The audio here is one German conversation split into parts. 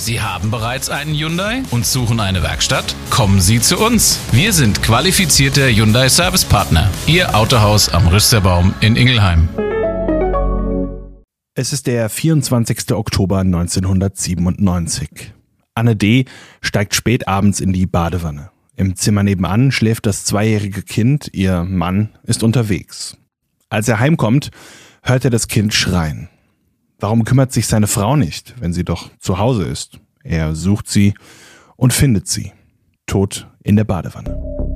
Sie haben bereits einen Hyundai und suchen eine Werkstatt? Kommen Sie zu uns. Wir sind qualifizierte Hyundai Service Partner. Ihr Autohaus am Rüsterbaum in Ingelheim. Es ist der 24. Oktober 1997. Anne D. steigt spät abends in die Badewanne. Im Zimmer nebenan schläft das 2-jährige Kind, ihr Mann ist unterwegs. Als er heimkommt, hört er das Kind schreien. Warum kümmert sich seine Frau nicht, wenn sie doch zu Hause ist? Er sucht sie und findet sie, tot in der Badewanne.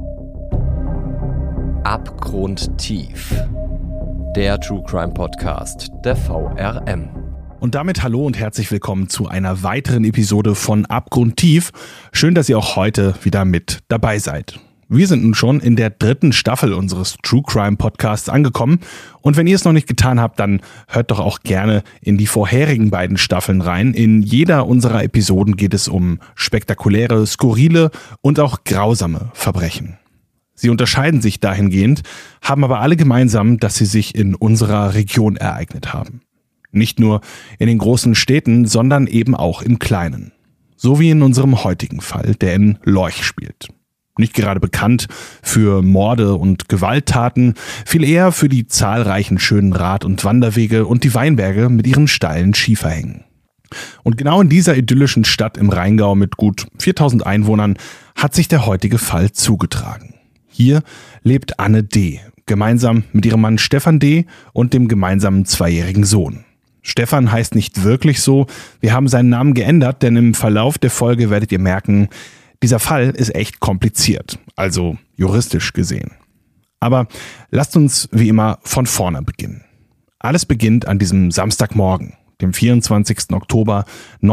Abgrundtief. Der True Crime Podcast der VRM. Und damit hallo und herzlich willkommen zu einer weiteren Episode von Abgrundtief. Schön, dass ihr auch heute wieder mit dabei seid. Wir sind nun schon in der 3. Staffel unseres True Crime Podcasts angekommen. Und wenn ihr es noch nicht getan habt, dann hört doch auch gerne in die vorherigen beiden Staffeln rein. In jeder unserer Episoden geht es um spektakuläre, skurrile und auch grausame Verbrechen. Sie unterscheiden sich dahingehend, haben aber alle gemeinsam, dass sie sich in unserer Region ereignet haben. Nicht nur in den großen Städten, sondern eben auch im Kleinen. So wie in unserem heutigen Fall, der in Lorch spielt. Nicht gerade bekannt für Morde und Gewalttaten, viel eher für die zahlreichen schönen Rad- und Wanderwege und die Weinberge mit ihren steilen Schieferhängen. Und genau in dieser idyllischen Stadt im Rheingau mit gut 4000 Einwohnern hat sich der heutige Fall zugetragen. Hier lebt Anne D., gemeinsam mit ihrem Mann Stefan D. und dem gemeinsamen 2-jährigen Sohn. Stefan heißt nicht wirklich so, wir haben seinen Namen geändert, denn im Verlauf der Folge werdet ihr merken, dieser Fall ist echt kompliziert, also juristisch gesehen. Aber lasst uns wie immer von vorne beginnen. Alles beginnt an diesem Samstagmorgen, dem 24. Oktober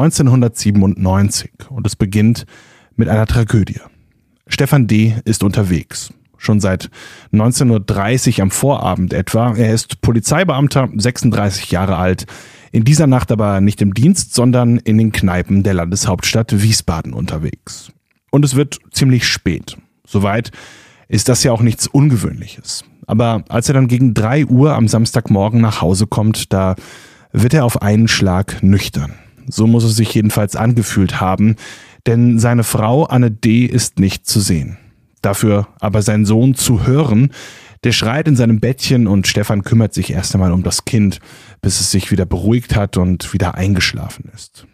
1997 und es beginnt mit einer Tragödie. Stefan D. ist unterwegs, schon seit 19:30 Uhr am Vorabend etwa. Er ist Polizeibeamter, 36 Jahre alt, in dieser Nacht aber nicht im Dienst, sondern in den Kneipen der Landeshauptstadt Wiesbaden unterwegs. Und es wird ziemlich spät. Soweit ist das ja auch nichts Ungewöhnliches. Aber als er dann gegen 3 Uhr am Samstagmorgen nach Hause kommt, da wird er auf einen Schlag nüchtern. So muss es sich jedenfalls angefühlt haben, denn seine Frau Anne D. ist nicht zu sehen. Dafür aber sein Sohn zu hören, der schreit in seinem Bettchen und Stefan kümmert sich erst einmal um das Kind, bis es sich wieder beruhigt hat und wieder eingeschlafen ist.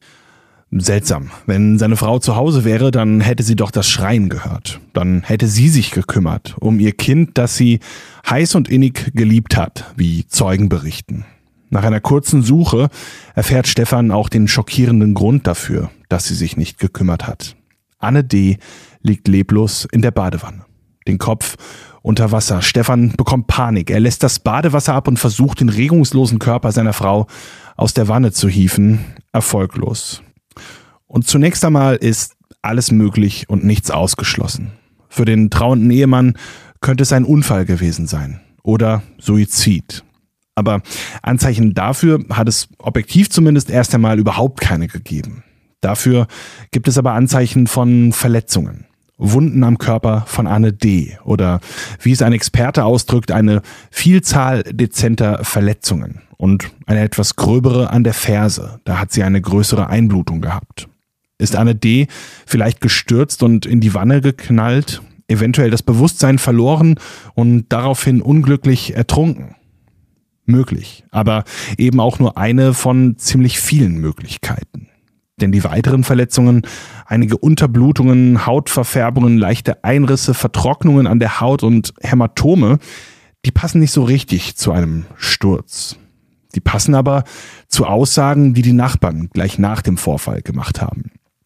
Seltsam. Wenn seine Frau zu Hause wäre, dann hätte sie doch das Schreien gehört. Dann hätte sie sich gekümmert um ihr Kind, das sie heiß und innig geliebt hat, wie Zeugen berichten. Nach einer kurzen Suche erfährt Stefan auch den schockierenden Grund dafür, dass sie sich nicht gekümmert hat. Anne D. liegt leblos in der Badewanne. Den Kopf unter Wasser. Stefan bekommt Panik. Er lässt das Badewasser ab und versucht, den regungslosen Körper seiner Frau aus der Wanne zu hieven. Erfolglos. Und zunächst einmal ist alles möglich und nichts ausgeschlossen. Für den trauernden Ehemann könnte es ein Unfall gewesen sein oder Suizid. Aber Anzeichen dafür hat es objektiv zumindest erst einmal überhaupt keine gegeben. Dafür gibt es aber Anzeichen von Verletzungen. Wunden am Körper von Anne D. oder wie es ein Experte ausdrückt, eine Vielzahl dezenter Verletzungen und eine etwas gröbere an der Ferse. Da hat sie eine größere Einblutung gehabt. Ist Anne D. vielleicht gestürzt und in die Wanne geknallt, eventuell das Bewusstsein verloren und daraufhin unglücklich ertrunken? Möglich, aber eben auch nur eine von ziemlich vielen Möglichkeiten. Denn die weiteren Verletzungen, einige Unterblutungen, Hautverfärbungen, leichte Einrisse, Vertrocknungen an der Haut und Hämatome, die passen nicht so richtig zu einem Sturz. Die passen aber zu Aussagen, die die Nachbarn gleich nach dem Vorfall gemacht haben.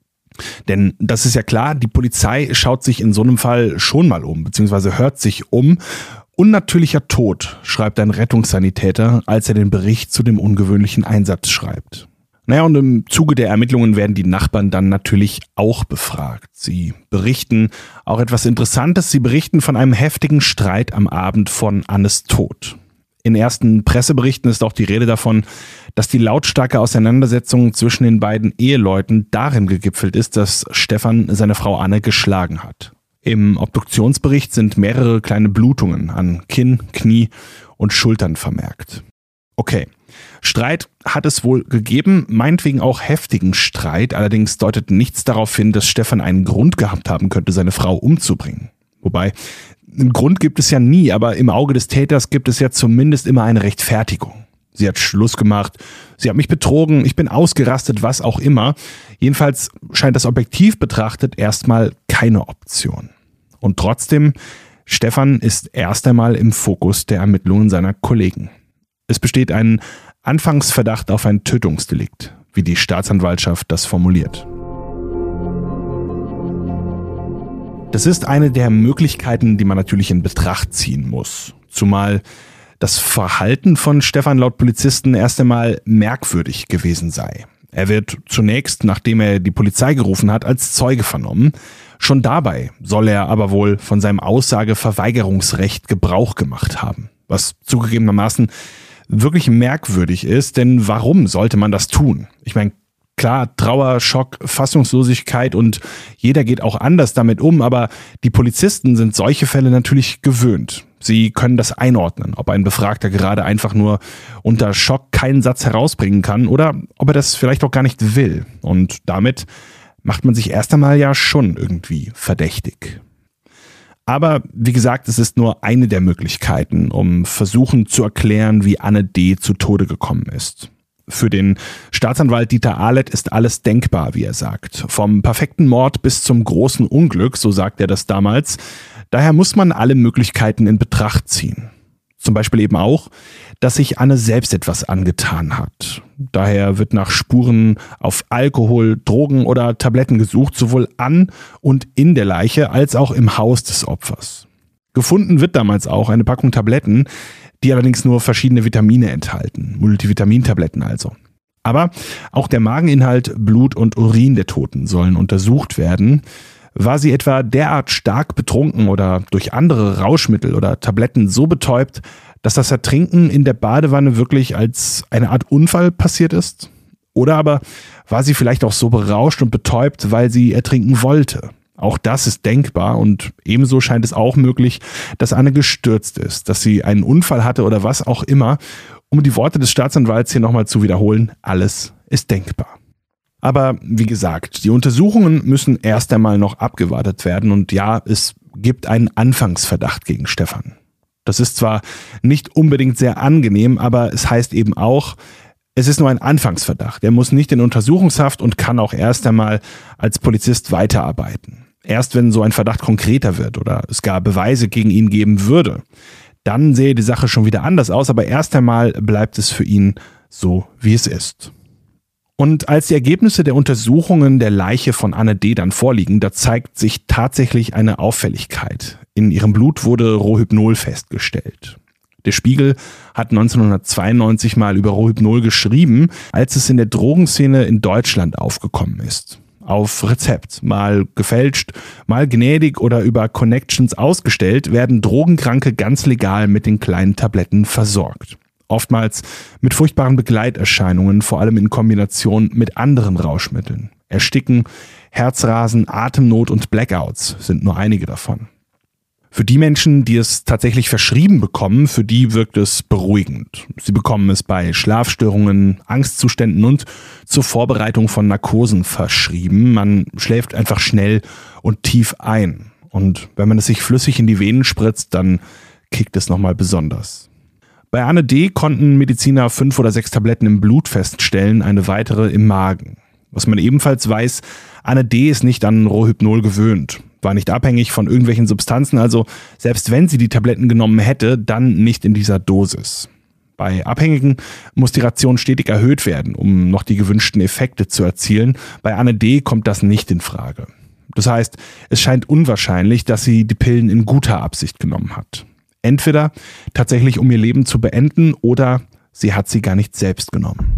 Denn das ist ja klar, die Polizei schaut sich in so einem Fall schon mal um, beziehungsweise hört sich um. Unnatürlicher Tod, schreibt ein Rettungssanitäter, als er den Bericht zu dem ungewöhnlichen Einsatz schreibt. Naja, und im Zuge der Ermittlungen werden die Nachbarn dann natürlich auch befragt. Sie berichten auch etwas Interessantes. Sie berichten von einem heftigen Streit am Abend von Annes Tod. In ersten Presseberichten ist auch die Rede davon, dass die lautstarke Auseinandersetzung zwischen den beiden Eheleuten darin gegipfelt ist, dass Stefan seine Frau Anne geschlagen hat. Im Obduktionsbericht sind mehrere kleine Blutungen an Kinn, Knie und Schultern vermerkt. Okay, Streit hat es wohl gegeben, meinetwegen auch heftigen Streit, allerdings deutet nichts darauf hin, dass Stefan einen Grund gehabt haben könnte, seine Frau umzubringen. Wobei, einen Grund gibt es ja nie, aber im Auge des Täters gibt es ja zumindest immer eine Rechtfertigung. Sie hat Schluss gemacht, sie hat mich betrogen, ich bin ausgerastet, was auch immer. Jedenfalls scheint das objektiv betrachtet erstmal keine Option. Und trotzdem, Stefan ist erst einmal im Fokus der Ermittlungen seiner Kollegen. Es besteht ein Anfangsverdacht auf ein Tötungsdelikt, wie die Staatsanwaltschaft das formuliert. Das ist eine der Möglichkeiten, die man natürlich in Betracht ziehen muss. Zumal das Verhalten von Stefan laut Polizisten erst einmal merkwürdig gewesen sei. Er wird zunächst, nachdem er die Polizei gerufen hat, als Zeuge vernommen. Schon dabei soll er aber wohl von seinem Aussageverweigerungsrecht Gebrauch gemacht haben. Was zugegebenermaßen wirklich merkwürdig ist, denn warum sollte man das tun? Ich meine, klar, Trauer, Schock, Fassungslosigkeit und jeder geht auch anders damit um, aber die Polizisten sind solche Fälle natürlich gewöhnt. Sie können das einordnen, ob ein Befragter gerade einfach nur unter Schock keinen Satz herausbringen kann oder ob er das vielleicht auch gar nicht will. Und damit macht man sich erst einmal ja schon irgendwie verdächtig. Aber wie gesagt, es ist nur eine der Möglichkeiten, um versuchen zu erklären, wie Anne D. zu Tode gekommen ist. Für den Staatsanwalt Dieter Ahlet ist alles denkbar, wie er sagt. Vom perfekten Mord bis zum großen Unglück, so sagt er das damals. Daher muss man alle Möglichkeiten in Betracht ziehen. Zum Beispiel eben auch, dass sich Anne selbst etwas angetan hat. Daher wird nach Spuren auf Alkohol, Drogen oder Tabletten gesucht, sowohl an und in der Leiche als auch im Haus des Opfers. Gefunden wird damals auch eine Packung Tabletten, die allerdings nur verschiedene Vitamine enthalten, Multivitamintabletten also. Aber auch der Mageninhalt, Blut und Urin der Toten sollen untersucht werden. War sie etwa derart stark betrunken oder durch andere Rauschmittel oder Tabletten so betäubt, dass das Ertrinken in der Badewanne wirklich als eine Art Unfall passiert ist? Oder aber war sie vielleicht auch so berauscht und betäubt, weil sie ertrinken wollte? Auch das ist denkbar und ebenso scheint es auch möglich, dass Anne gestürzt ist, dass sie einen Unfall hatte oder was auch immer. Um die Worte des Staatsanwalts hier nochmal zu wiederholen, alles ist denkbar. Aber wie gesagt, die Untersuchungen müssen erst einmal noch abgewartet werden und ja, es gibt einen Anfangsverdacht gegen Stefan. Das ist zwar nicht unbedingt sehr angenehm, aber es heißt eben auch, es ist nur ein Anfangsverdacht. Er muss nicht in Untersuchungshaft und kann auch erst einmal als Polizist weiterarbeiten. Erst wenn so ein Verdacht konkreter wird oder es gar Beweise gegen ihn geben würde, dann sähe die Sache schon wieder anders aus, aber erst einmal bleibt es für ihn so, wie es ist. Und als die Ergebnisse der Untersuchungen der Leiche von Anne D. dann vorliegen, da zeigt sich tatsächlich eine Auffälligkeit. In ihrem Blut wurde Rohypnol festgestellt. Der Spiegel hat 1992 mal über Rohypnol geschrieben, als es in der Drogenszene in Deutschland aufgekommen ist. Auf Rezept, mal gefälscht, mal gnädig oder über Connections ausgestellt, werden Drogenkranke ganz legal mit den kleinen Tabletten versorgt. Oftmals mit furchtbaren Begleiterscheinungen, vor allem in Kombination mit anderen Rauschmitteln. Ersticken, Herzrasen, Atemnot und Blackouts sind nur einige davon. Für die Menschen, die es tatsächlich verschrieben bekommen, für die wirkt es beruhigend. Sie bekommen es bei Schlafstörungen, Angstzuständen und zur Vorbereitung von Narkosen verschrieben. Man schläft einfach schnell und tief ein. Und wenn man es sich flüssig in die Venen spritzt, dann kickt es nochmal besonders. Bei Anne D. konnten Mediziner 5 oder 6 Tabletten im Blut feststellen, eine weitere im Magen. Was man ebenfalls weiß, Anne D. ist nicht an Rohypnol gewöhnt, war nicht abhängig von irgendwelchen Substanzen, also selbst wenn sie die Tabletten genommen hätte, dann nicht in dieser Dosis. Bei Abhängigen muss die Ration stetig erhöht werden, um noch die gewünschten Effekte zu erzielen. Bei Anne D. kommt das nicht in Frage. Das heißt, es scheint unwahrscheinlich, dass sie die Pillen in guter Absicht genommen hat. Entweder tatsächlich, um ihr Leben zu beenden, oder sie hat sie gar nicht selbst genommen.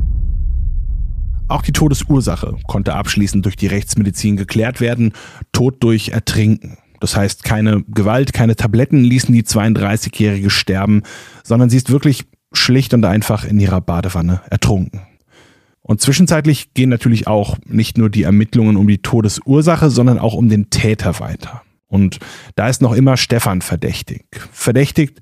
Auch die Todesursache konnte abschließend durch die Rechtsmedizin geklärt werden, Tod durch Ertrinken. Das heißt, keine Gewalt, keine Tabletten ließen die 32-Jährige sterben, sondern sie ist wirklich schlicht und einfach in ihrer Badewanne ertrunken. Und zwischenzeitlich gehen natürlich auch nicht nur die Ermittlungen um die Todesursache, sondern auch um den Täter weiter. Und da ist noch immer Stefan verdächtigt. Verdächtigt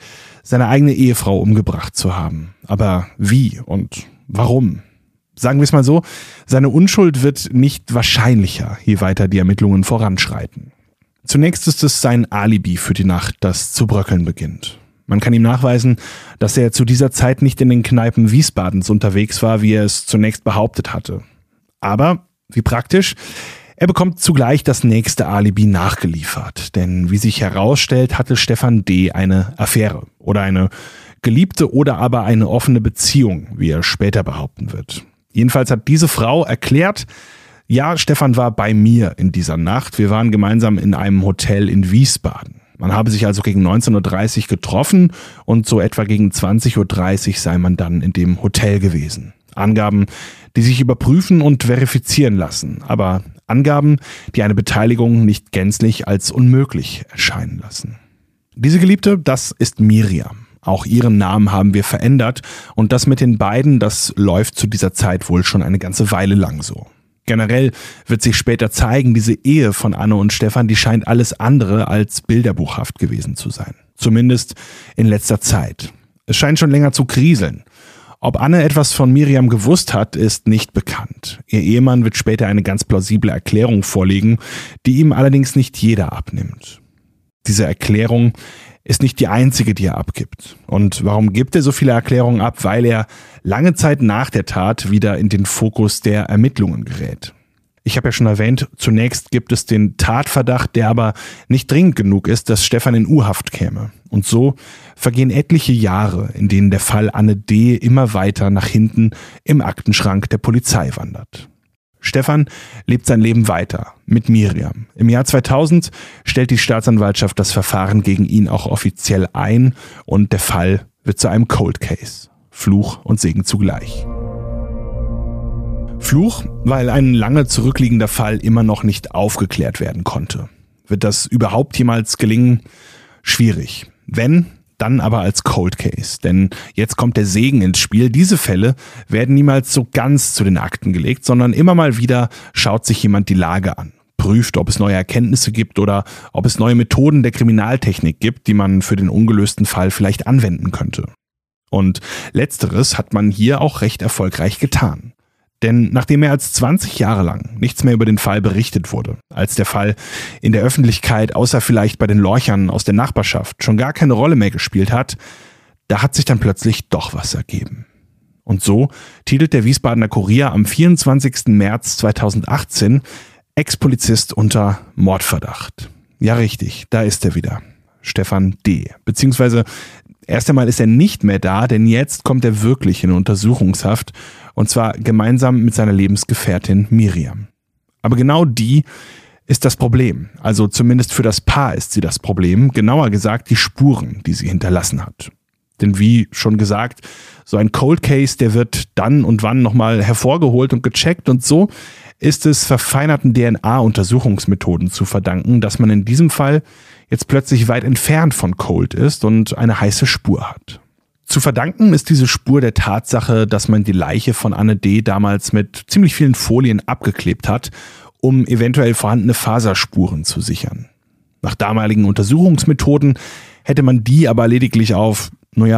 seine eigene Ehefrau umgebracht zu haben. Aber wie und warum? Sagen wir es mal so, seine Unschuld wird nicht wahrscheinlicher, je weiter die Ermittlungen voranschreiten. Zunächst ist es sein Alibi für die Nacht, das zu bröckeln beginnt. Man kann ihm nachweisen, dass er zu dieser Zeit nicht in den Kneipen Wiesbadens unterwegs war, wie er es zunächst behauptet hatte. Aber, wie praktisch, er bekommt zugleich das nächste Alibi nachgeliefert. Denn wie sich herausstellt, hatte Stefan D. eine Affäre oder eine Geliebte oder aber eine offene Beziehung, wie er später behaupten wird. Jedenfalls hat diese Frau erklärt, ja, Stefan war bei mir in dieser Nacht. Wir waren gemeinsam in einem Hotel in Wiesbaden. Man habe sich also gegen 19.30 Uhr getroffen und so etwa gegen 20.30 Uhr sei man dann in dem Hotel gewesen. Angaben, die sich überprüfen und verifizieren lassen, aber Angaben, die eine Beteiligung nicht gänzlich als unmöglich erscheinen lassen. Diese Geliebte, das ist Miriam. Auch ihren Namen haben wir verändert und das mit den beiden, das läuft zu dieser Zeit wohl schon eine ganze Weile lang so. Generell wird sich später zeigen, diese Ehe von Anne und Stefan, die scheint alles andere als bilderbuchhaft gewesen zu sein. Zumindest in letzter Zeit. Es scheint schon länger zu kriseln. Ob Anne etwas von Miriam gewusst hat, ist nicht bekannt. Ihr Ehemann wird später eine ganz plausible Erklärung vorlegen, die ihm allerdings nicht jeder abnimmt. Diese Erklärung ist nicht die einzige, die er abgibt. Und warum gibt er so viele Erklärungen ab? Weil er lange Zeit nach der Tat wieder in den Fokus der Ermittlungen gerät. Ich habe ja schon erwähnt, zunächst gibt es den Tatverdacht, der aber nicht dringend genug ist, dass Stefan in U-Haft käme. Und so vergehen etliche Jahre, in denen der Fall Anne D. immer weiter nach hinten im Aktenschrank der Polizei wandert. Stefan lebt sein Leben weiter mit Miriam. Im Jahr 2000 stellt die Staatsanwaltschaft das Verfahren gegen ihn auch offiziell ein und der Fall wird zu einem Cold Case. Fluch und Segen zugleich. Fluch, weil ein lange zurückliegender Fall immer noch nicht aufgeklärt werden konnte. Wird das überhaupt jemals gelingen? Schwierig. Wenn, dann aber als Cold Case. Denn jetzt kommt der Segen ins Spiel. Diese Fälle werden niemals so ganz zu den Akten gelegt, sondern immer mal wieder schaut sich jemand die Lage an. Prüft, ob es neue Erkenntnisse gibt oder ob es neue Methoden der Kriminaltechnik gibt, die man für den ungelösten Fall vielleicht anwenden könnte. Und letzteres hat man hier auch recht erfolgreich getan. Denn nachdem mehr als 20 Jahre lang nichts mehr über den Fall berichtet wurde, als der Fall in der Öffentlichkeit, außer vielleicht bei den Lorchern aus der Nachbarschaft, schon gar keine Rolle mehr gespielt hat, da hat sich dann plötzlich doch was ergeben. Und so titelt der Wiesbadener Kurier am 24. März 2018 Ex-Polizist unter Mordverdacht. Ja richtig, da ist er wieder. Stefan D. Beziehungsweise erst einmal ist er nicht mehr da, denn jetzt kommt er wirklich in Untersuchungshaft und zwar gemeinsam mit seiner Lebensgefährtin Miriam. Aber genau die ist das Problem. Also zumindest für das Paar ist sie das Problem, genauer gesagt die Spuren, die sie hinterlassen hat. Denn wie schon gesagt, so ein Cold Case, der wird dann und wann nochmal hervorgeholt und gecheckt und so ist es verfeinerten DNA-Untersuchungsmethoden zu verdanken, dass man in diesem Fall jetzt plötzlich weit entfernt von Cold ist und eine heiße Spur hat. Zu verdanken ist diese Spur der Tatsache, dass man die Leiche von Anne D. damals mit ziemlich vielen Folien abgeklebt hat, um eventuell vorhandene Faserspuren zu sichern. Nach damaligen Untersuchungsmethoden hätte man die aber lediglich auf,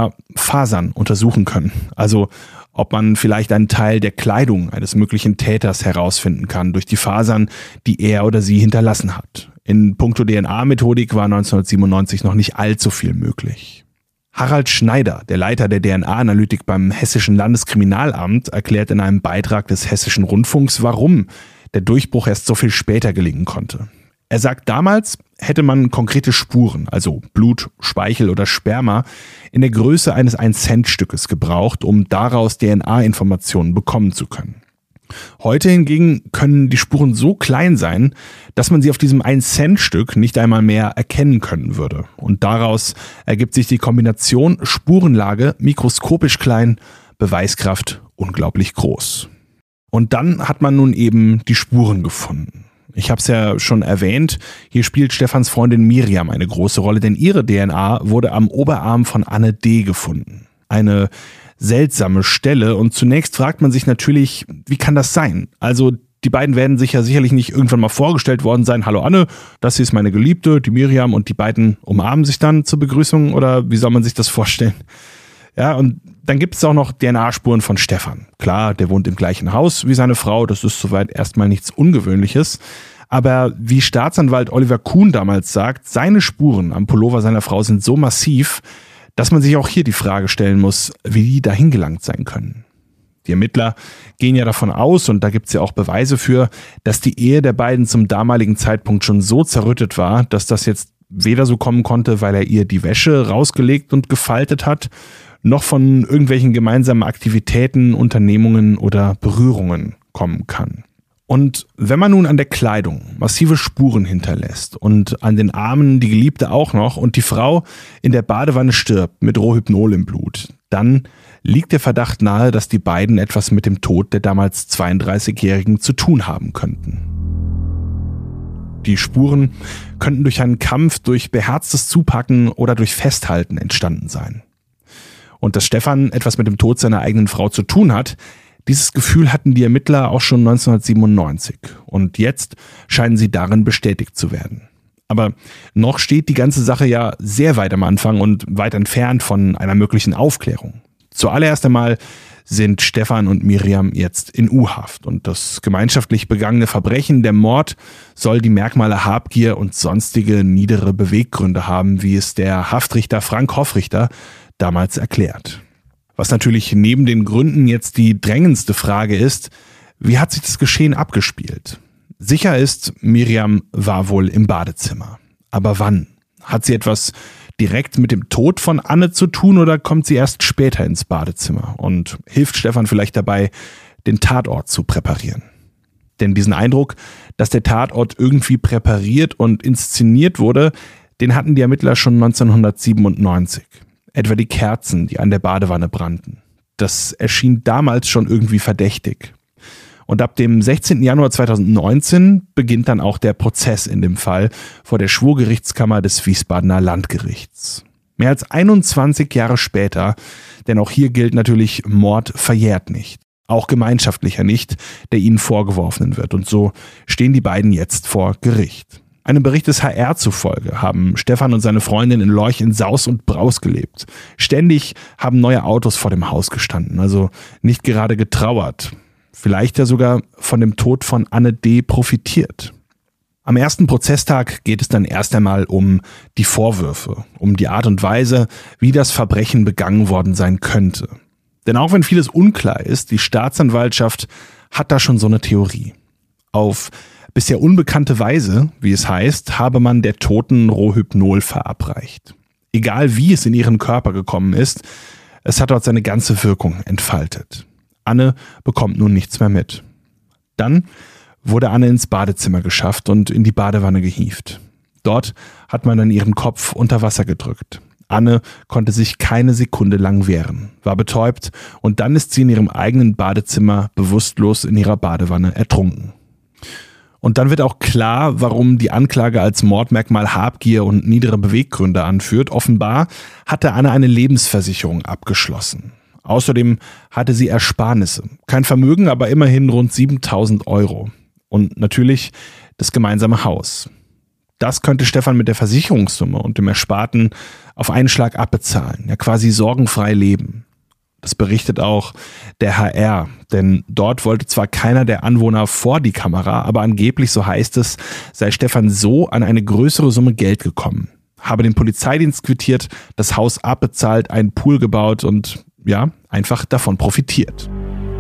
Fasern untersuchen können. Also ob man vielleicht einen Teil der Kleidung eines möglichen Täters herausfinden kann durch die Fasern, die er oder sie hinterlassen hat. In puncto DNA-Methodik war 1997 noch nicht allzu viel möglich. Harald Schneider, der Leiter der DNA-Analytik beim Hessischen Landeskriminalamt, erklärt in einem Beitrag des Hessischen Rundfunks, warum der Durchbruch erst so viel später gelingen konnte. Er sagt, damals hätte man konkrete Spuren, also Blut, Speichel oder Sperma, in der Größe eines 1-Cent-Stückes gebraucht, um daraus DNA-Informationen bekommen zu können. Heute hingegen können die Spuren so klein sein, dass man sie auf diesem 1-Cent-Stück nicht einmal mehr erkennen können würde. Und daraus ergibt sich die Kombination Spurenlage mikroskopisch klein, Beweiskraft unglaublich groß. Und dann hat man nun eben die Spuren gefunden. Ich habe es ja schon erwähnt, hier spielt Stefans Freundin Miriam eine große Rolle, denn ihre DNA wurde am Oberarm von Anne D. gefunden. Eine seltsame Stelle und zunächst fragt man sich natürlich, wie kann das sein? Also die beiden werden sich ja sicherlich nicht irgendwann mal vorgestellt worden sein, hallo Anne, das hier ist meine Geliebte, die Miriam, und die beiden umarmen sich dann zur Begrüßung, oder wie soll man sich das vorstellen? Ja, und dann gibt es auch noch DNA-Spuren von Stefan. Klar, der wohnt im gleichen Haus wie seine Frau, das ist soweit erstmal nichts Ungewöhnliches. Aber wie Staatsanwalt Oliver Kuhn damals sagt, seine Spuren am Pullover seiner Frau sind so massiv, dass man sich auch hier die Frage stellen muss, wie die dahin gelangt sein können. Die Ermittler gehen ja davon aus, und da gibt es ja auch Beweise für, dass die Ehe der beiden zum damaligen Zeitpunkt schon so zerrüttet war, dass das jetzt weder so kommen konnte, weil er ihr die Wäsche rausgelegt und gefaltet hat, noch von irgendwelchen gemeinsamen Aktivitäten, Unternehmungen oder Berührungen kommen kann. Und wenn man nun an der Kleidung massive Spuren hinterlässt und an den Armen die Geliebte auch noch und die Frau in der Badewanne stirbt mit Rohypnol im Blut, dann liegt der Verdacht nahe, dass die beiden etwas mit dem Tod der damals 32-Jährigen zu tun haben könnten. Die Spuren könnten durch einen Kampf, durch beherztes Zupacken oder durch Festhalten entstanden sein. Und dass Stefan etwas mit dem Tod seiner eigenen Frau zu tun hat, dieses Gefühl hatten die Ermittler auch schon 1997 und jetzt scheinen sie darin bestätigt zu werden. Aber noch steht die ganze Sache ja sehr weit am Anfang und weit entfernt von einer möglichen Aufklärung. Zuallererst einmal sind Stefan und Miriam jetzt in U-Haft und das gemeinschaftlich begangene Verbrechen, der Mord, soll die Merkmale Habgier und sonstige niedere Beweggründe haben, wie es der Haftrichter Frank Hoffrichter damals erklärt. Was natürlich neben den Gründen jetzt die drängendste Frage ist, wie hat sich das Geschehen abgespielt? Sicher ist, Miriam war wohl im Badezimmer. Aber wann? Hat sie etwas direkt mit dem Tod von Anne zu tun oder kommt sie erst später ins Badezimmer und hilft Stefan vielleicht dabei, den Tatort zu präparieren? Denn diesen Eindruck, dass der Tatort irgendwie präpariert und inszeniert wurde, den hatten die Ermittler schon 1997. Etwa die Kerzen, die an der Badewanne brannten. Das erschien damals schon irgendwie verdächtig. Und ab dem 16. Januar 2019 beginnt dann auch der Prozess in dem Fall vor der Schwurgerichtskammer des Wiesbadener Landgerichts. Mehr als 21 Jahre später, denn auch hier gilt natürlich, Mord verjährt nicht. Auch gemeinschaftlicher nicht, der ihnen vorgeworfen wird. Und so stehen die beiden jetzt vor Gericht. Einem Bericht des HR zufolge haben Stefan und seine Freundin in Lorch in Saus und Braus gelebt. Ständig haben neue Autos vor dem Haus gestanden, also nicht gerade getrauert. Vielleicht ja sogar von dem Tod von Anne D. profitiert. Am ersten Prozesstag geht es dann erst einmal um die Vorwürfe, um die Art und Weise, wie das Verbrechen begangen worden sein könnte. Denn auch wenn vieles unklar ist, die Staatsanwaltschaft hat da schon so eine Theorie. Auf bisher unbekannte Weise, wie es heißt, habe man der Toten Rohypnol verabreicht. Egal wie es in ihren Körper gekommen ist, es hat dort seine ganze Wirkung entfaltet. Anne bekommt nun nichts mehr mit. Dann wurde Anne ins Badezimmer geschafft und in die Badewanne gehievt. Dort hat man dann ihren Kopf unter Wasser gedrückt. Anne konnte sich keine Sekunde lang wehren, war betäubt und dann ist sie in ihrem eigenen Badezimmer bewusstlos in ihrer Badewanne ertrunken. Und dann wird auch klar, warum die Anklage als Mordmerkmal Habgier und niedere Beweggründe anführt. Offenbar hatte Anne eine Lebensversicherung abgeschlossen. Außerdem hatte sie Ersparnisse. Kein Vermögen, aber immerhin rund 7.000 €. Und natürlich das gemeinsame Haus. Das könnte Stefan mit der Versicherungssumme und dem Ersparten auf einen Schlag abbezahlen. Ja, quasi sorgenfrei leben. Das berichtet auch der HR, denn dort wollte zwar keiner der Anwohner vor die Kamera, aber angeblich, so heißt es, sei Stefan so an eine größere Summe Geld gekommen, habe den Polizeidienst quittiert, das Haus abbezahlt, einen Pool gebaut und ja, einfach davon profitiert.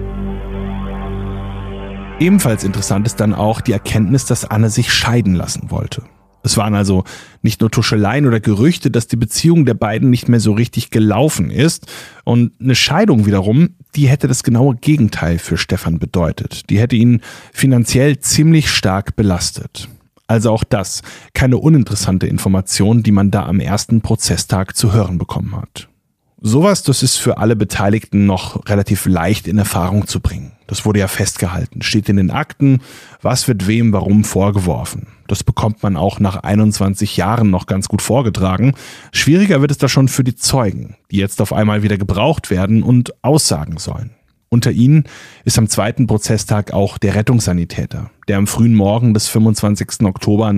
Ebenfalls interessant ist dann auch die Erkenntnis, dass Anne sich scheiden lassen wollte. Es waren also nicht nur Tuscheleien oder Gerüchte, dass die Beziehung der beiden nicht mehr so richtig gelaufen ist. Und eine Scheidung wiederum, die hätte das genaue Gegenteil für Stefan bedeutet. Die hätte ihn finanziell ziemlich stark belastet. Also auch das, keine uninteressante Information, die man da am ersten Prozesstag zu hören bekommen hat. Sowas, das ist für alle Beteiligten noch relativ leicht in Erfahrung zu bringen. Das wurde ja festgehalten, steht in den Akten, was wird wem warum vorgeworfen. Das bekommt man auch nach 21 Jahren noch ganz gut vorgetragen. Schwieriger wird es da schon für die Zeugen, die jetzt auf einmal wieder gebraucht werden und aussagen sollen. Unter ihnen ist am zweiten Prozesstag auch der Rettungssanitäter, der am frühen Morgen des 25. Oktober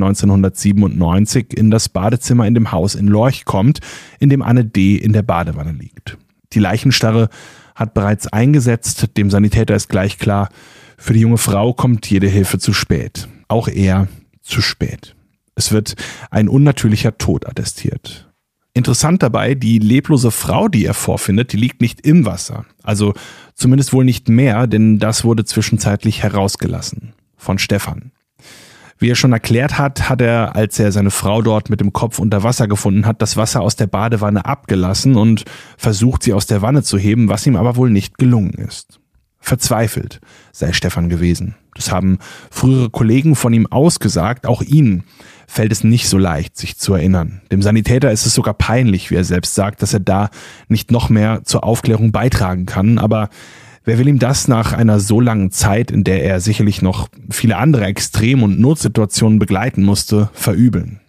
1997 in das Badezimmer in dem Haus in Lorch kommt, in dem Anne D. in der Badewanne liegt. Die Leichenstarre hat bereits eingesetzt, dem Sanitäter ist gleich klar, für die junge Frau kommt jede Hilfe zu spät. Auch er zu spät. Es wird ein unnatürlicher Tod attestiert. Interessant dabei, die leblose Frau, die er vorfindet, die liegt nicht im Wasser. Also zumindest wohl nicht mehr, denn das wurde zwischenzeitlich herausgelassen. Von Stefan. Wie er schon erklärt hat, hat er, als er seine Frau dort mit dem Kopf unter Wasser gefunden hat, das Wasser aus der Badewanne abgelassen und versucht, sie aus der Wanne zu heben, was ihm aber wohl nicht gelungen ist. Verzweifelt sei Stefan gewesen. Das haben frühere Kollegen von ihm ausgesagt, auch ihnen fällt es nicht so leicht, sich zu erinnern. Dem Sanitäter ist es sogar peinlich, wie er selbst sagt, dass er da nicht noch mehr zur Aufklärung beitragen kann. Aber wer will ihm das nach einer so langen Zeit, in der er sicherlich noch viele andere Extrem- und Notsituationen begleiten musste, verübeln?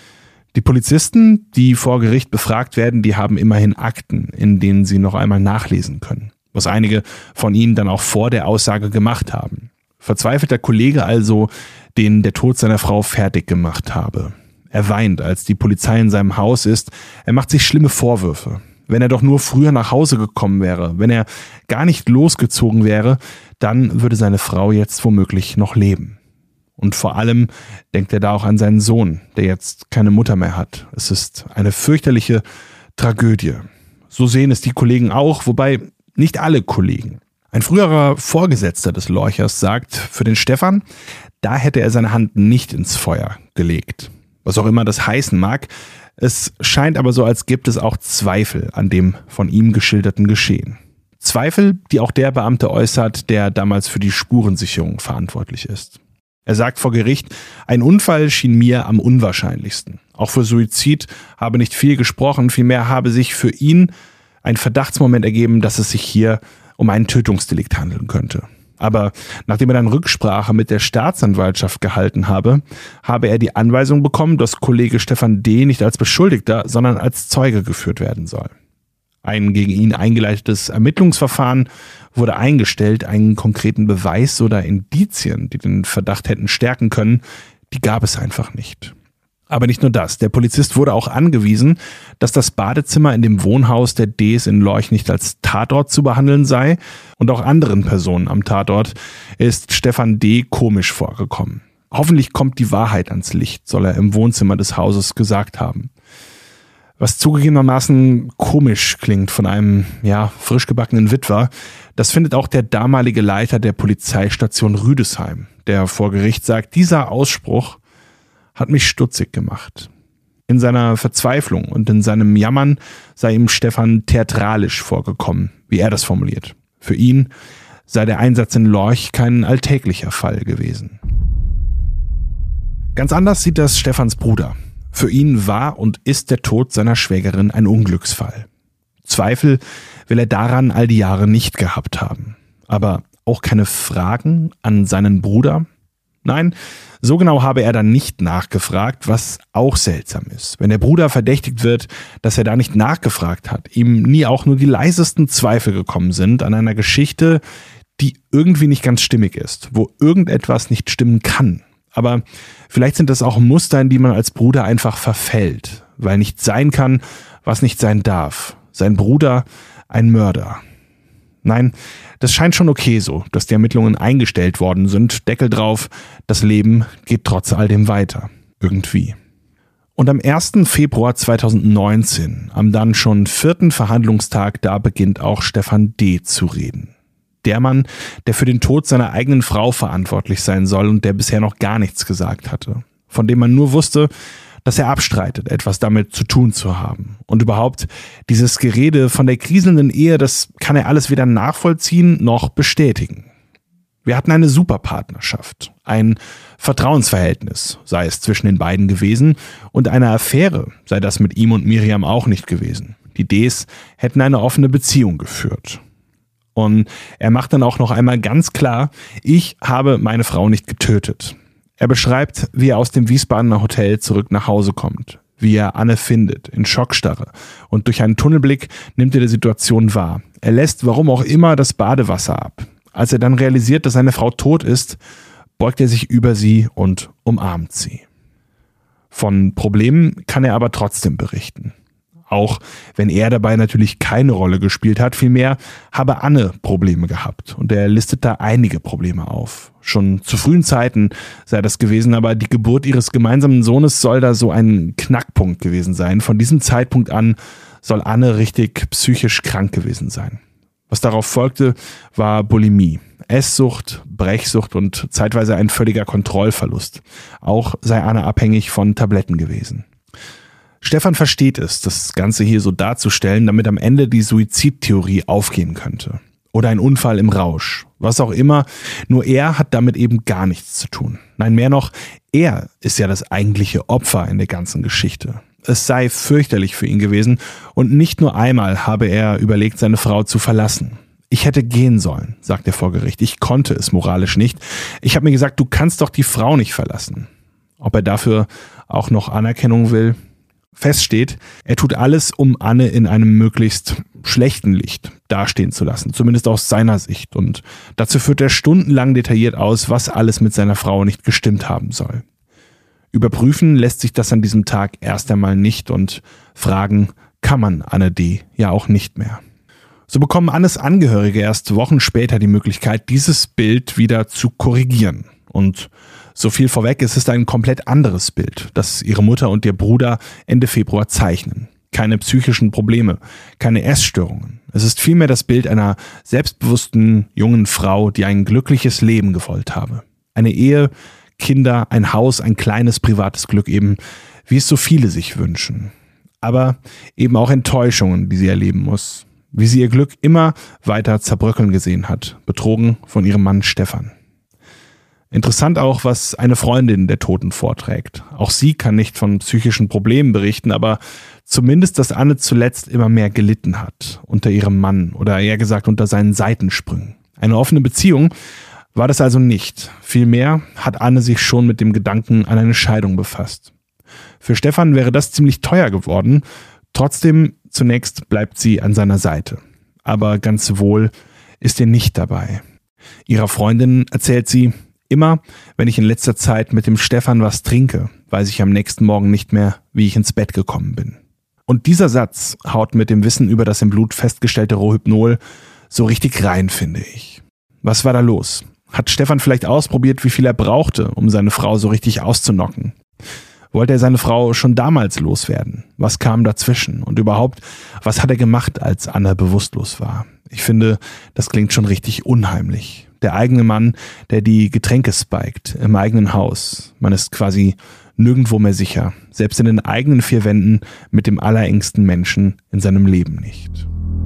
Die Polizisten, die vor Gericht befragt werden, die haben immerhin Akten, in denen sie noch einmal nachlesen können, was einige von ihnen dann auch vor der Aussage gemacht haben. Verzweifelter Kollege also, den der Tod seiner Frau fertig gemacht habe. Er weint, als die Polizei in seinem Haus ist. Er macht sich schlimme Vorwürfe. Wenn er doch nur früher nach Hause gekommen wäre, wenn er gar nicht losgezogen wäre, dann würde seine Frau jetzt womöglich noch leben. Und vor allem denkt er da auch an seinen Sohn, der jetzt keine Mutter mehr hat. Es ist eine fürchterliche Tragödie. So sehen es die Kollegen auch, wobei nicht alle Kollegen. Ein früherer Vorgesetzter des Lorchers sagt, für den Stefan, da hätte er seine Hand nicht ins Feuer gelegt. Was auch immer das heißen mag, es scheint aber so, als gibt es auch Zweifel an dem von ihm geschilderten Geschehen. Zweifel, die auch der Beamte äußert, der damals für die Spurensicherung verantwortlich ist. Er sagt vor Gericht, ein Unfall schien mir am unwahrscheinlichsten. Auch für Suizid habe nicht viel gesprochen, vielmehr habe sich für ihn ein Verdachtsmoment ergeben, dass es sich hier um einen Tötungsdelikt handeln könnte. Aber nachdem er dann Rücksprache mit der Staatsanwaltschaft gehalten habe, habe er die Anweisung bekommen, dass Kollege Stefan D. nicht als Beschuldigter, sondern als Zeuge geführt werden soll. Ein gegen ihn eingeleitetes Ermittlungsverfahren wurde eingestellt, einen konkreten Beweis oder Indizien, die den Verdacht hätten stärken können, die gab es einfach nicht. Aber nicht nur das, der Polizist wurde auch angewiesen, dass das Badezimmer in dem Wohnhaus der Ds in Lorch nicht als Tatort zu behandeln sei und auch anderen Personen am Tatort ist Stefan D. komisch vorgekommen. Hoffentlich kommt die Wahrheit ans Licht, soll er im Wohnzimmer des Hauses gesagt haben. Was zugegebenermaßen komisch klingt von einem, frisch gebackenen Witwer, das findet auch der damalige Leiter der Polizeistation Rüdesheim, der vor Gericht sagt, dieser Ausspruch hat mich stutzig gemacht. In seiner Verzweiflung und in seinem Jammern sei ihm Stefan theatralisch vorgekommen, wie er das formuliert. Für ihn sei der Einsatz in Lorch kein alltäglicher Fall gewesen. Ganz anders sieht das Stefans Bruder. Für ihn war und ist der Tod seiner Schwägerin ein Unglücksfall. Zweifel will er daran all die Jahre nicht gehabt haben. Aber auch keine Fragen an seinen Bruder? Nein, so genau habe er dann nicht nachgefragt, was auch seltsam ist. Wenn der Bruder verdächtigt wird, dass er da nicht nachgefragt hat, ihm nie auch nur die leisesten Zweifel gekommen sind an einer Geschichte, die irgendwie nicht ganz stimmig ist, wo irgendetwas nicht stimmen kann. Aber vielleicht sind das auch Muster, in die man als Bruder einfach verfällt, weil nicht sein kann, was nicht sein darf. Sein Bruder, ein Mörder. Nein, das scheint schon okay so, dass die Ermittlungen eingestellt worden sind. Deckel drauf, das Leben geht trotz all dem weiter. Irgendwie. Und am 1. Februar 2019, am dann schon 4. Verhandlungstag, da beginnt auch Stefan D. zu reden. Der Mann, der für den Tod seiner eigenen Frau verantwortlich sein soll und der bisher noch gar nichts gesagt hatte. Von dem man nur wusste, dass er abstreitet, etwas damit zu tun zu haben. Und überhaupt, dieses Gerede von der kriselnden Ehe, das kann er alles weder nachvollziehen noch bestätigen. Wir hatten eine super Partnerschaft, ein Vertrauensverhältnis, sei es zwischen den beiden gewesen, und eine Affäre, sei das mit ihm und Miriam auch nicht gewesen. Die Ds hätten eine offene Beziehung geführt. Und er macht dann auch noch einmal ganz klar, ich habe meine Frau nicht getötet. Er beschreibt, wie er aus dem Wiesbadener Hotel zurück nach Hause kommt, wie er Anne findet, in Schockstarre. Und durch einen Tunnelblick nimmt er die Situation wahr. Er lässt, warum auch immer, das Badewasser ab. Als er dann realisiert, dass seine Frau tot ist, beugt er sich über sie und umarmt sie. Von Problemen kann er aber trotzdem berichten. Auch wenn er dabei natürlich keine Rolle gespielt hat, vielmehr habe Anne Probleme gehabt. Und er listet da einige Probleme auf. Schon zu frühen Zeiten sei das gewesen, aber die Geburt ihres gemeinsamen Sohnes soll da so ein Knackpunkt gewesen sein. Von diesem Zeitpunkt an soll Anne richtig psychisch krank gewesen sein. Was darauf folgte, war Bulimie, Esssucht, Brechsucht und zeitweise ein völliger Kontrollverlust. Auch sei Anne abhängig von Tabletten gewesen. Stefan versteht es, das Ganze hier so darzustellen, damit am Ende die Suizidtheorie aufgehen könnte. Oder ein Unfall im Rausch. Was auch immer, nur er hat damit eben gar nichts zu tun. Nein, mehr noch, er ist ja das eigentliche Opfer in der ganzen Geschichte. Es sei fürchterlich für ihn gewesen und nicht nur einmal habe er überlegt, seine Frau zu verlassen. Ich hätte gehen sollen, sagt er vor Gericht. Ich konnte es moralisch nicht. Ich habe mir gesagt, du kannst doch die Frau nicht verlassen. Ob er dafür auch noch Anerkennung will? Fest steht, er tut alles, um Anne in einem möglichst schlechten Licht dastehen zu lassen, zumindest aus seiner Sicht. Und dazu führt er stundenlang detailliert aus, was alles mit seiner Frau nicht gestimmt haben soll. Überprüfen lässt sich das an diesem Tag erst einmal nicht und fragen kann man Anne D. ja auch nicht mehr. So bekommen Annes Angehörige erst Wochen später die Möglichkeit, dieses Bild wieder zu korrigieren. Und so viel vorweg, es ist ein komplett anderes Bild, das ihre Mutter und ihr Bruder Ende Februar zeichnen. Keine psychischen Probleme, keine Essstörungen. Es ist vielmehr das Bild einer selbstbewussten jungen Frau, die ein glückliches Leben gewollt habe. Eine Ehe, Kinder, ein Haus, ein kleines privates Glück eben, wie es so viele sich wünschen. Aber eben auch Enttäuschungen, die sie erleben muss. Wie sie ihr Glück immer weiter zerbröckeln gesehen hat, betrogen von ihrem Mann Stefan. Interessant auch, was eine Freundin der Toten vorträgt. Auch sie kann nicht von psychischen Problemen berichten, aber zumindest, dass Anne zuletzt immer mehr gelitten hat unter ihrem Mann oder eher gesagt unter seinen Seitensprüngen. Eine offene Beziehung war das also nicht. Vielmehr hat Anne sich schon mit dem Gedanken an eine Scheidung befasst. Für Stefan wäre das ziemlich teuer geworden. Trotzdem, zunächst bleibt sie an seiner Seite. Aber ganz wohl ist er nicht dabei. Ihrer Freundin erzählt sie: Immer, wenn ich in letzter Zeit mit dem Stefan was trinke, weiß ich am nächsten Morgen nicht mehr, wie ich ins Bett gekommen bin. Und dieser Satz haut mit dem Wissen über das im Blut festgestellte Rohypnol so richtig rein, finde ich. Was war da los? Hat Stefan vielleicht ausprobiert, wie viel er brauchte, um seine Frau so richtig auszunocken? Wollte er seine Frau schon damals loswerden? Was kam dazwischen? Und überhaupt, was hat er gemacht, als Anne bewusstlos war? Ich finde, das klingt schon richtig unheimlich. Der eigene Mann, der die Getränke spiked, im eigenen Haus. Man ist quasi nirgendwo mehr sicher. Selbst in den eigenen vier Wänden mit dem allerengsten Menschen in seinem Leben nicht.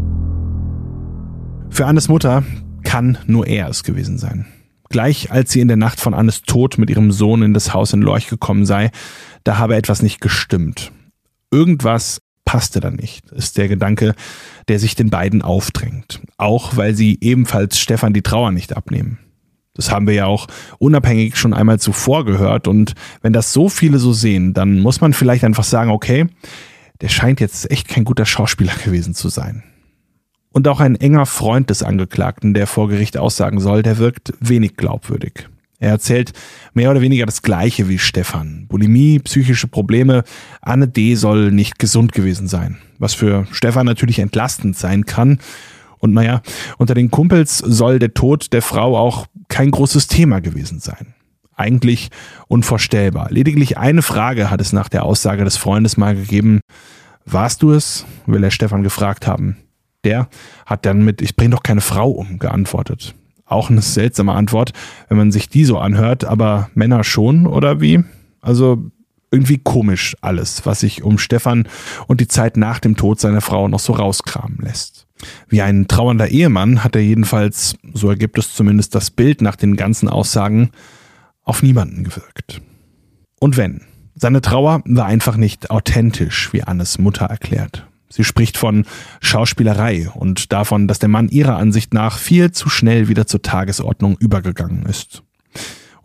Für Annes Mutter kann nur er es gewesen sein. Gleich als sie in der Nacht von Annes Tod mit ihrem Sohn in das Haus in Lorch gekommen sei, da habe etwas nicht gestimmt. Irgendwas passte da nicht, ist der Gedanke, der sich den beiden aufdrängt. Auch weil sie ebenfalls Stefan die Trauer nicht abnehmen. Das haben wir ja auch unabhängig schon einmal zuvor gehört. Und wenn das so viele so sehen, dann muss man vielleicht einfach sagen, okay, der scheint jetzt echt kein guter Schauspieler gewesen zu sein. Und auch ein enger Freund des Angeklagten, der vor Gericht aussagen soll, der wirkt wenig glaubwürdig. Er erzählt mehr oder weniger das Gleiche wie Stefan. Bulimie, psychische Probleme, Anne D. soll nicht gesund gewesen sein. Was für Stefan natürlich entlastend sein kann. Und naja, unter den Kumpels soll der Tod der Frau auch kein großes Thema gewesen sein. Eigentlich unvorstellbar. Lediglich eine Frage hat es nach der Aussage des Freundes mal gegeben. Warst du es? Will er Stefan gefragt haben. Der hat dann mit "Ich bring doch keine Frau um" geantwortet. Auch eine seltsame Antwort, wenn man sich die so anhört, aber Männer schon, oder wie? Also irgendwie komisch alles, was sich um Stefan und die Zeit nach dem Tod seiner Frau noch so rauskramen lässt. Wie ein trauernder Ehemann hat er jedenfalls, so ergibt es zumindest das Bild nach den ganzen Aussagen, auf niemanden gewirkt. Und wenn, seine Trauer war einfach nicht authentisch, wie Annes Mutter erklärt. Sie spricht von Schauspielerei und davon, dass der Mann ihrer Ansicht nach viel zu schnell wieder zur Tagesordnung übergegangen ist.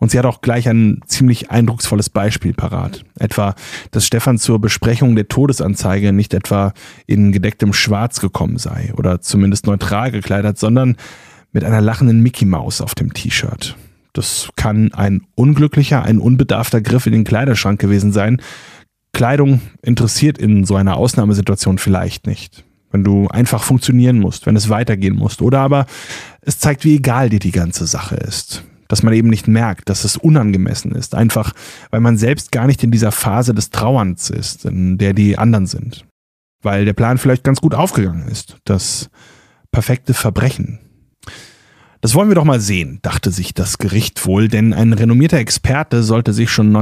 Und sie hat auch gleich ein ziemlich eindrucksvolles Beispiel parat. Etwa, dass Stefan zur Besprechung der Todesanzeige nicht etwa in gedecktem Schwarz gekommen sei oder zumindest neutral gekleidet, sondern mit einer lachenden Mickey Maus auf dem T-Shirt. Das kann ein unglücklicher, ein unbedarfter Griff in den Kleiderschrank gewesen sein. Kleidung interessiert in so einer Ausnahmesituation vielleicht nicht. Wenn du einfach funktionieren musst, wenn es weitergehen muss. Oder aber es zeigt, wie egal dir die ganze Sache ist. Dass man eben nicht merkt, dass es unangemessen ist. Einfach, weil man selbst gar nicht in dieser Phase des Trauerns ist, in der die anderen sind. Weil der Plan vielleicht ganz gut aufgegangen ist. Das perfekte Verbrechen. Das wollen wir doch mal sehen, dachte sich das Gericht wohl, denn ein renommierter Experte sollte sich schon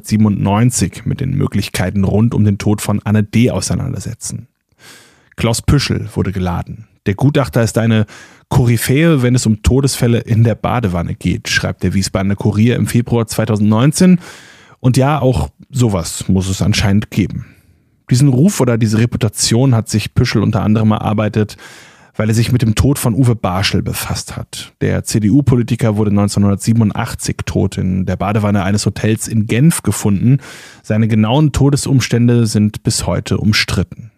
1997 mit den Möglichkeiten rund um den Tod von Anne D. auseinandersetzen. Klaus Püschel wurde geladen. Der Gutachter ist eine Koryphäe, wenn es um Todesfälle in der Badewanne geht, schreibt der Wiesbadener Kurier im Februar 2019. Und ja, auch sowas muss es anscheinend geben. Diesen Ruf oder diese Reputation hat sich Püschel unter anderem erarbeitet, weil er sich mit dem Tod von Uwe Barschel befasst hat. Der CDU-Politiker wurde 1987 tot in der Badewanne eines Hotels in Genf gefunden. Seine genauen Todesumstände sind bis heute umstritten.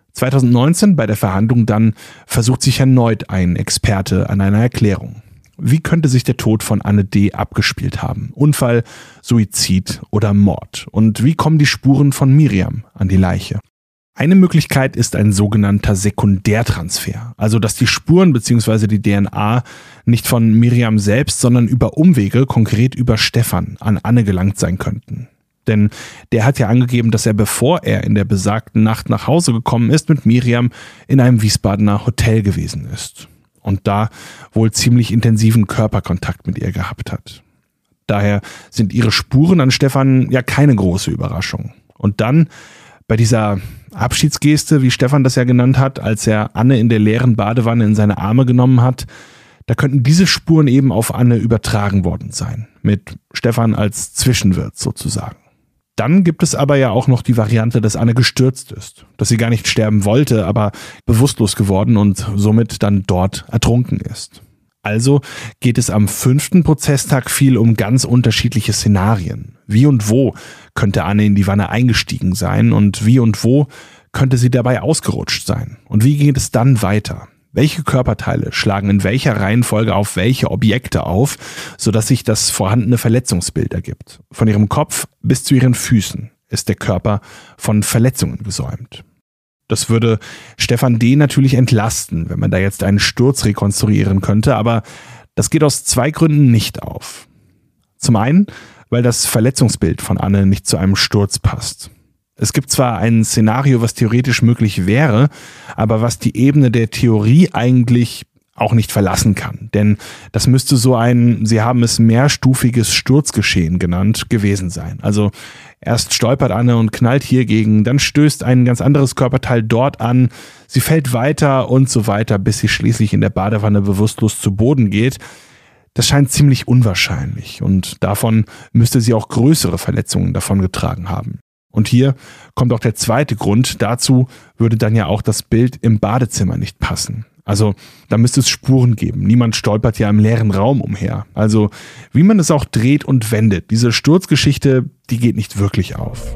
2019 bei der Verhandlung dann versucht sich erneut ein Experte an einer Erklärung. Wie könnte sich der Tod von Anne D. abgespielt haben? Unfall, Suizid oder Mord? Und wie kommen die Spuren von Miriam an die Leiche? Eine Möglichkeit ist ein sogenannter Sekundärtransfer, also dass die Spuren bzw. die DNA nicht von Miriam selbst, sondern über Umwege, konkret über Stefan, an Anne gelangt sein könnten. Denn der hat ja angegeben, dass er, bevor er in der besagten Nacht nach Hause gekommen ist, mit Miriam in einem Wiesbadener Hotel gewesen ist und da wohl ziemlich intensiven Körperkontakt mit ihr gehabt hat. Daher sind ihre Spuren an Stefan ja keine große Überraschung. Und dann bei dieser Abschiedsgeste, wie Stefan das ja genannt hat, als er Anne in der leeren Badewanne in seine Arme genommen hat, da könnten diese Spuren eben auf Anne übertragen worden sein, mit Stefan als Zwischenwirt sozusagen. Dann gibt es aber ja auch noch die Variante, dass Anne gestürzt ist, dass sie gar nicht sterben wollte, aber bewusstlos geworden und somit dann dort ertrunken ist. Also geht es am 5. Prozesstag viel um ganz unterschiedliche Szenarien. Wie und wo könnte Anne in die Wanne eingestiegen sein und wie und wo könnte sie dabei ausgerutscht sein? Und wie geht es dann weiter? Welche Körperteile schlagen in welcher Reihenfolge auf welche Objekte auf, sodass sich das vorhandene Verletzungsbild ergibt? Von ihrem Kopf bis zu ihren Füßen ist der Körper von Verletzungen gesäumt. Das würde Stefan D. natürlich entlasten, wenn man da jetzt einen Sturz rekonstruieren könnte, aber das geht aus 2 Gründen nicht auf. Zum einen, weil das Verletzungsbild von Anne nicht zu einem Sturz passt. Es gibt zwar ein Szenario, was theoretisch möglich wäre, aber was die Ebene der Theorie eigentlich auch nicht verlassen kann. Denn das müsste so ein, sie haben es mehrstufiges Sturzgeschehen genannt, gewesen sein. Also erst stolpert Anne und knallt hiergegen, dann stößt ein ganz anderes Körperteil dort an, sie fällt weiter und so weiter, bis sie schließlich in der Badewanne bewusstlos zu Boden geht. Das scheint ziemlich unwahrscheinlich und davon müsste sie auch größere Verletzungen davongetragen haben. Und hier kommt auch der zweite Grund. Dazu würde dann ja auch das Bild im Badezimmer nicht passen. Also da müsste es Spuren geben. Niemand stolpert ja im leeren Raum umher. Also wie man es auch dreht und wendet, diese Sturzgeschichte, die geht nicht wirklich auf.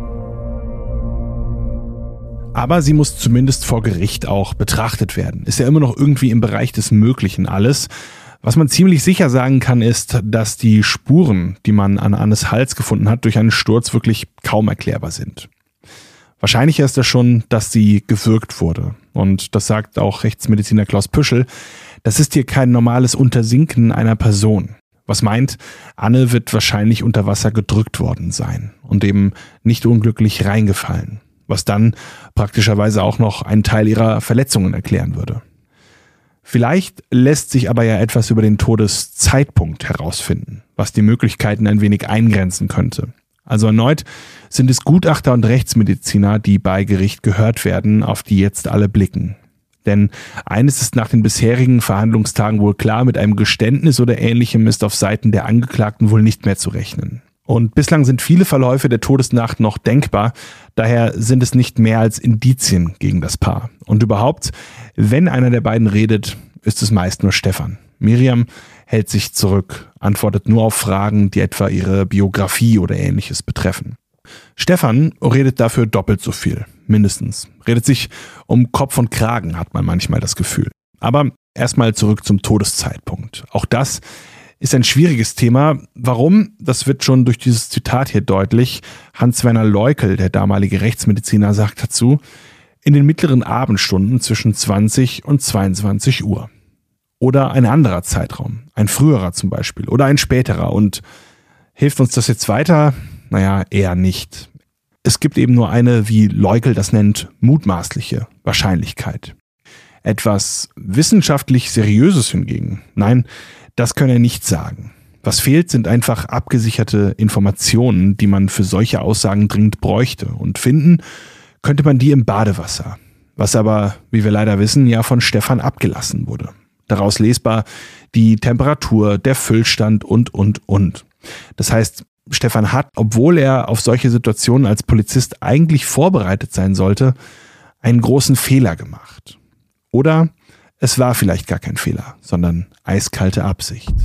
Aber sie muss zumindest vor Gericht auch betrachtet werden. Ist ja immer noch irgendwie im Bereich des Möglichen alles. Was man ziemlich sicher sagen kann, ist, dass die Spuren, die man an Annes Hals gefunden hat, durch einen Sturz wirklich kaum erklärbar sind. Wahrscheinlicher ist es schon, dass sie gewürgt wurde. Und das sagt auch Rechtsmediziner Klaus Püschel. Das ist hier kein normales Untersinken einer Person. Was meint, Anne wird wahrscheinlich unter Wasser gedrückt worden sein und eben nicht unglücklich reingefallen. Was dann praktischerweise auch noch einen Teil ihrer Verletzungen erklären würde. Vielleicht lässt sich aber ja etwas über den Todeszeitpunkt herausfinden, was die Möglichkeiten ein wenig eingrenzen könnte. Also erneut sind es Gutachter und Rechtsmediziner, die bei Gericht gehört werden, auf die jetzt alle blicken. Denn eines ist nach den bisherigen Verhandlungstagen wohl klar, mit einem Geständnis oder Ähnlichem ist auf Seiten der Angeklagten wohl nicht mehr zu rechnen. Und bislang sind viele Verläufe der Todesnacht noch denkbar, daher sind es nicht mehr als Indizien gegen das Paar. Und überhaupt, wenn einer der beiden redet, ist es meist nur Stefan. Miriam hält sich zurück, antwortet nur auf Fragen, die etwa ihre Biografie oder Ähnliches betreffen. Stefan redet dafür doppelt so viel, mindestens. Redet sich um Kopf und Kragen, hat man manchmal das Gefühl. Aber erstmal zurück zum Todeszeitpunkt. Auch das ist ein schwieriges Thema. Warum? Das wird schon durch dieses Zitat hier deutlich. Hans-Werner Leukel, der damalige Rechtsmediziner, sagt dazu: in den mittleren Abendstunden zwischen 20 und 22 Uhr. Oder ein anderer Zeitraum, ein früherer zum Beispiel oder ein späterer. Und hilft uns das jetzt weiter? Naja, eher nicht. Es gibt eben nur eine, wie Leukel das nennt, mutmaßliche Wahrscheinlichkeit. Etwas wissenschaftlich Seriöses hingegen, nein, das kann er nicht sagen. Was fehlt, sind einfach abgesicherte Informationen, die man für solche Aussagen dringend bräuchte. Und finden könnte man die im Badewasser. Was aber, wie wir leider wissen, ja von Stefan abgelassen wurde. Daraus lesbar die Temperatur, der Füllstand und. Das heißt, Stefan hat, obwohl er auf solche Situationen als Polizist eigentlich vorbereitet sein sollte, einen großen Fehler gemacht. Oder es war vielleicht gar kein Fehler, sondern eiskalte Absicht.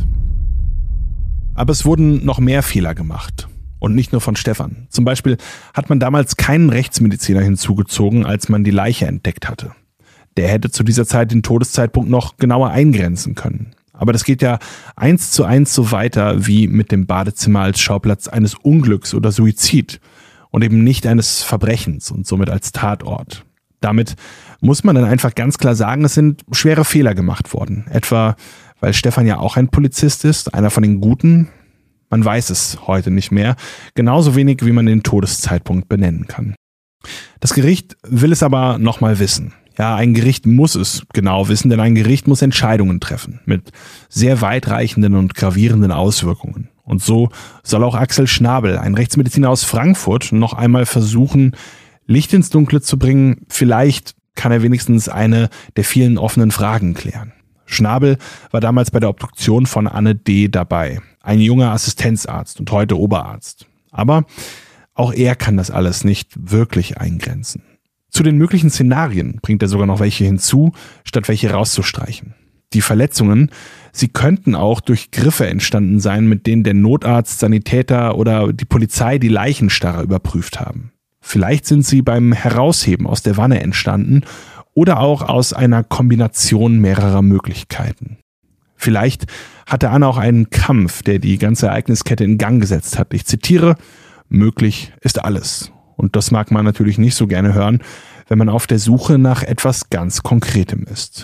Aber es wurden noch mehr Fehler gemacht. Und nicht nur von Stefan. Zum Beispiel hat man damals keinen Rechtsmediziner hinzugezogen, als man die Leiche entdeckt hatte. Der hätte zu dieser Zeit den Todeszeitpunkt noch genauer eingrenzen können. Aber das geht ja 1:1 so weiter wie mit dem Badezimmer als Schauplatz eines Unglücks oder Suizid und eben nicht eines Verbrechens und somit als Tatort. Damit muss man dann einfach ganz klar sagen, es sind schwere Fehler gemacht worden. Etwa, weil Stefan ja auch ein Polizist ist, einer von den Guten. Man weiß es heute nicht mehr, genauso wenig wie man den Todeszeitpunkt benennen kann. Das Gericht will es aber nochmal wissen. Ja, ein Gericht muss es genau wissen, denn ein Gericht muss Entscheidungen treffen mit sehr weitreichenden und gravierenden Auswirkungen. Und so soll auch Axel Schnabel, ein Rechtsmediziner aus Frankfurt, noch einmal versuchen, Licht ins Dunkle zu bringen. Vielleicht kann er wenigstens eine der vielen offenen Fragen klären. Schnabel war damals bei der Obduktion von Anne D. dabei. Ein junger Assistenzarzt und heute Oberarzt. Aber auch er kann das alles nicht wirklich eingrenzen. Zu den möglichen Szenarien bringt er sogar noch welche hinzu, statt welche rauszustreichen. Die Verletzungen, sie könnten auch durch Griffe entstanden sein, mit denen der Notarzt, Sanitäter oder die Polizei die Leichenstarre überprüft haben. Vielleicht sind sie beim Herausheben aus der Wanne entstanden oder auch aus einer Kombination mehrerer Möglichkeiten. Vielleicht hatte Anne auch einen Kampf, der die ganze Ereigniskette in Gang gesetzt hat. Ich zitiere: möglich ist alles. Und das mag man natürlich nicht so gerne hören, wenn man auf der Suche nach etwas ganz Konkretem ist.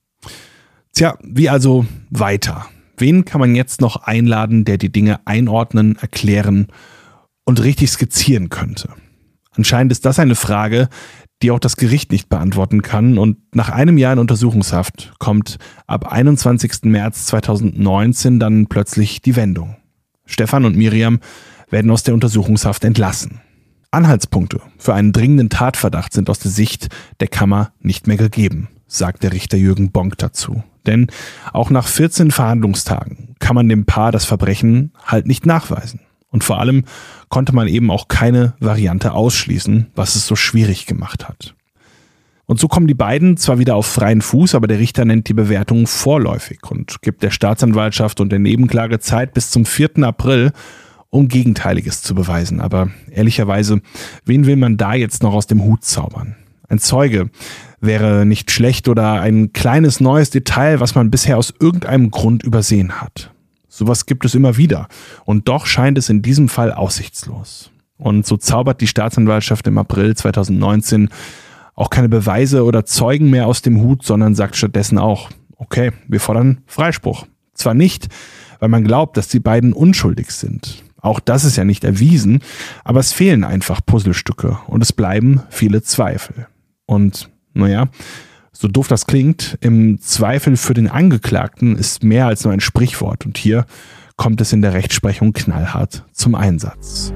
Tja, wie also weiter? Wen kann man jetzt noch einladen, der die Dinge einordnen, erklären und richtig skizzieren könnte? Anscheinend ist das eine Frage, die auch das Gericht nicht beantworten kann, und nach einem Jahr in Untersuchungshaft kommt ab 21. März 2019 dann plötzlich die Wendung. Stefan und Miriam werden aus der Untersuchungshaft entlassen. Anhaltspunkte für einen dringenden Tatverdacht sind aus der Sicht der Kammer nicht mehr gegeben, sagt der Richter Jürgen Bonk dazu. Denn auch nach 14 Verhandlungstagen kann man dem Paar das Verbrechen halt nicht nachweisen. Und vor allem konnte man eben auch keine Variante ausschließen, was es so schwierig gemacht hat. Und so kommen die beiden zwar wieder auf freien Fuß, aber der Richter nennt die Bewertung vorläufig und gibt der Staatsanwaltschaft und der Nebenklage Zeit bis zum 4. April, um Gegenteiliges zu beweisen. Aber ehrlicherweise, wen will man da jetzt noch aus dem Hut zaubern? Ein Zeuge wäre nicht schlecht oder ein kleines neues Detail, was man bisher aus irgendeinem Grund übersehen hat. Sowas gibt es immer wieder. Und doch scheint es in diesem Fall aussichtslos. Und so zaubert die Staatsanwaltschaft im April 2019 auch keine Beweise oder Zeugen mehr aus dem Hut, sondern sagt stattdessen auch: okay, wir fordern Freispruch. Zwar nicht, weil man glaubt, dass die beiden unschuldig sind. Auch das ist ja nicht erwiesen, aber es fehlen einfach Puzzlestücke und es bleiben viele Zweifel. Und naja, so doof das klingt, im Zweifel für den Angeklagten ist mehr als nur ein Sprichwort, und hier kommt es in der Rechtsprechung knallhart zum Einsatz.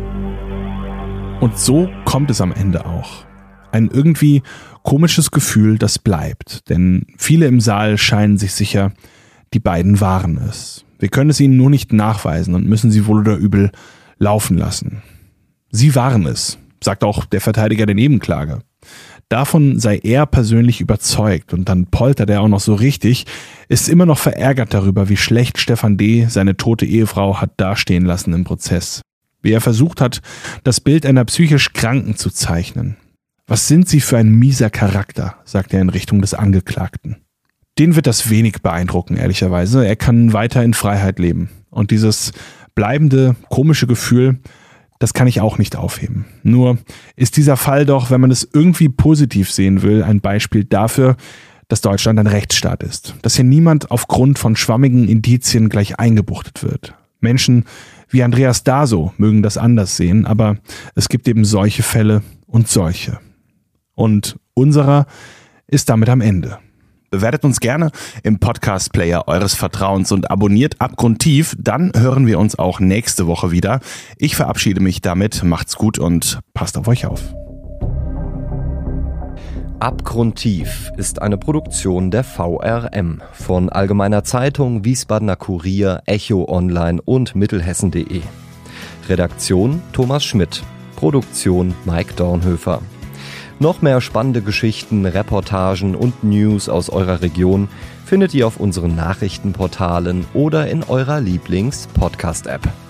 Und so kommt es am Ende auch. Ein irgendwie komisches Gefühl, das bleibt, denn viele im Saal scheinen sich sicher, die beiden waren es. Wir können es ihnen nur nicht nachweisen und müssen sie wohl oder übel laufen lassen. Sie waren es, sagt auch der Verteidiger der Nebenklage. Davon sei er persönlich überzeugt und dann poltert er auch noch so richtig, ist immer noch verärgert darüber, wie schlecht Stefan D. seine tote Ehefrau hat dastehen lassen im Prozess. Wie er versucht hat, das Bild einer psychisch Kranken zu zeichnen. Was sind Sie für ein mieser Charakter, sagt er in Richtung des Angeklagten. Den wird das wenig beeindrucken, ehrlicherweise. Er kann weiter in Freiheit leben. Und dieses bleibende, komische Gefühl, das kann ich auch nicht aufheben. Nur ist dieser Fall doch, wenn man es irgendwie positiv sehen will, ein Beispiel dafür, dass Deutschland ein Rechtsstaat ist. Dass hier niemand aufgrund von schwammigen Indizien gleich eingebuchtet wird. Menschen wie Andreas Daso mögen das anders sehen, aber es gibt eben solche Fälle und solche. Und unserer ist damit am Ende. Bewertet uns gerne im Podcast-Player eures Vertrauens und abonniert Abgrundtief, dann hören wir uns auch nächste Woche wieder. Ich verabschiede mich damit, macht's gut und passt auf euch auf. Abgrundtief ist eine Produktion der VRM von Allgemeiner Zeitung, Wiesbadener Kurier, Echo Online und Mittelhessen.de. Redaktion Thomas Schmidt, Produktion Mike Dornhöfer. Noch mehr spannende Geschichten, Reportagen und News aus eurer Region findet ihr auf unseren Nachrichtenportalen oder in eurer Lieblings-Podcast-App.